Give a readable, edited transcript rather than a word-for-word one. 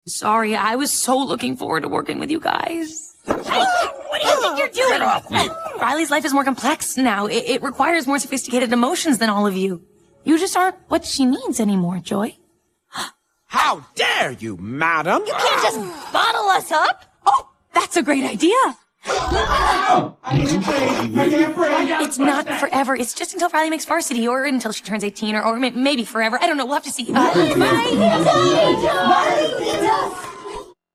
Sorry, I was so looking forward to working with you guys. Hey, what do you think you're doing? Riley's life is more complex now. It requires more sophisticated emotions than all of you. You just aren't what she needs anymore, Joy. How dare you, madam? You can't just bottle us up. Oh, that's a great idea. It's not forever. It's just until Riley makes varsity or until she turns 18 or maybe forever. I don't know. We'll have to see. Bye.